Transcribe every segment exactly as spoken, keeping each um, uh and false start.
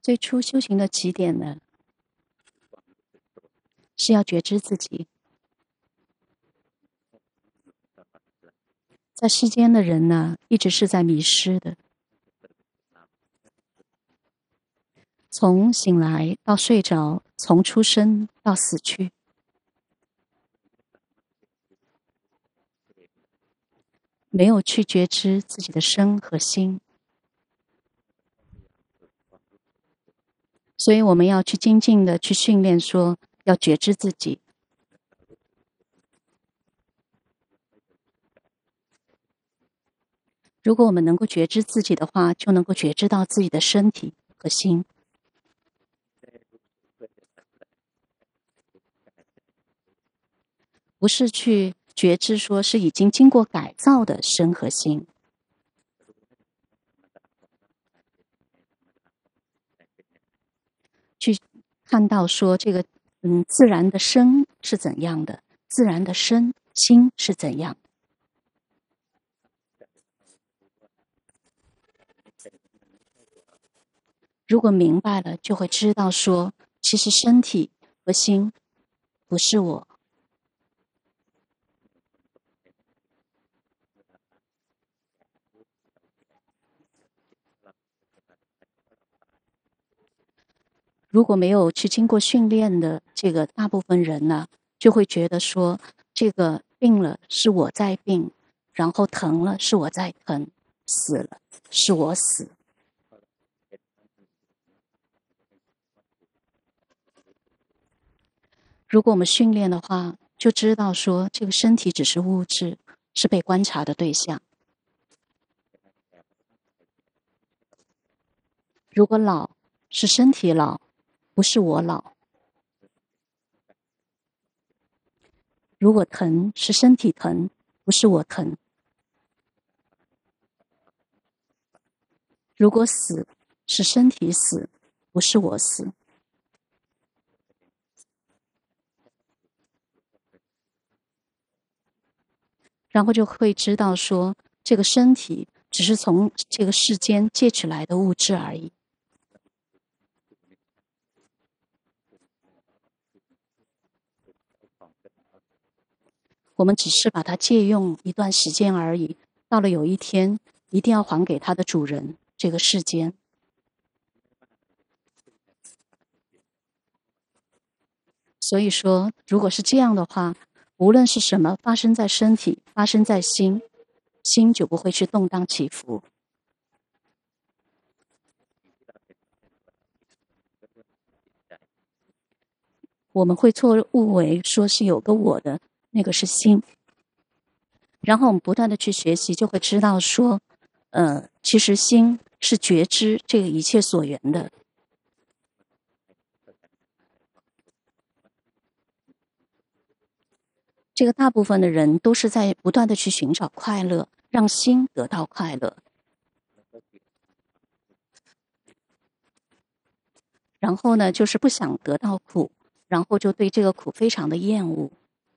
最初修行的起点呢，是要觉知自己。在世间的人呢，一直是在迷失的。从醒来到睡着，从出生到死去，没有去觉知自己的身和心。所以我们要去精进的去训练说，要觉知自己。如果我们能够觉知自己的话，就能够觉知到自己的身体和心。不是去觉知说是已经经过改造的身和心。去看到说这个嗯自然的身是怎样的，自然的身心是怎样的。如果明白了，就会知道说，其实身体和心不是我。如果没有去经过训练的这个大部分人呢，就会觉得说，这个病了是我在病，然后疼了是我在疼，死了是我死。如果我们训练的话，就知道说这个身体只是物质，是被观察的对象。如果老是身体老，不是我老。如果疼是身体疼，不是我疼。如果死是身体死，不是我死。然后就会知道说，这个身体只是从这个世间借取来的物质而已。我们只是把它借用一段时间而已，到了有一天，一定要还给它的主人，这个世间。所以说，如果是这样的话，无论是什么发生在身体，发生在心，心就不会去动荡起伏。我们会错误为说是有个我的，那个是心。然后我们不断的去学习，就会知道说，呃，其实心是觉知这个一切所缘的。这个大部分的人都是在不断的去寻找快乐，让心得到快乐。然后呢，就是不想得到苦，然后就对这个苦非常的厌恶。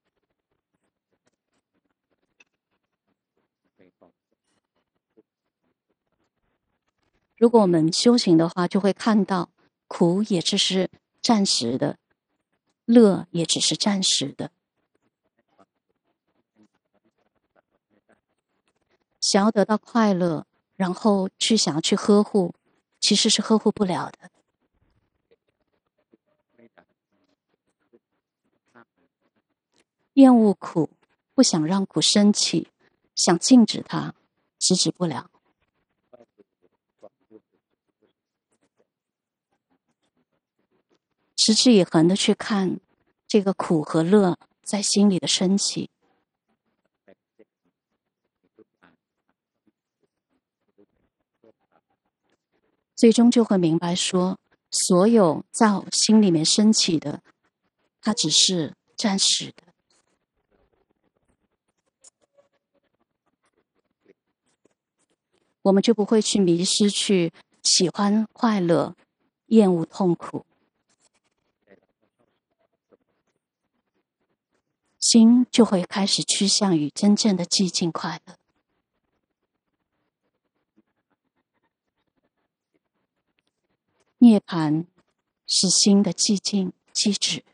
如果我们修行的话，就会看到苦也只是暂时的，乐也只是暂时的。想要得到快乐，然后去想要去呵护，其实是呵护不了的。厌恶苦，不想让苦升起，想禁止它，制止不了。持之以恒的去看这个苦和乐在心里的升起，最终就会明白说，所有在我心里面升起的，它只是暂时的。我们就不会去迷失去喜欢快乐，厌恶痛苦。心就会开始趋向于真正的寂静快乐。 涅槃是心的寂静、寂止。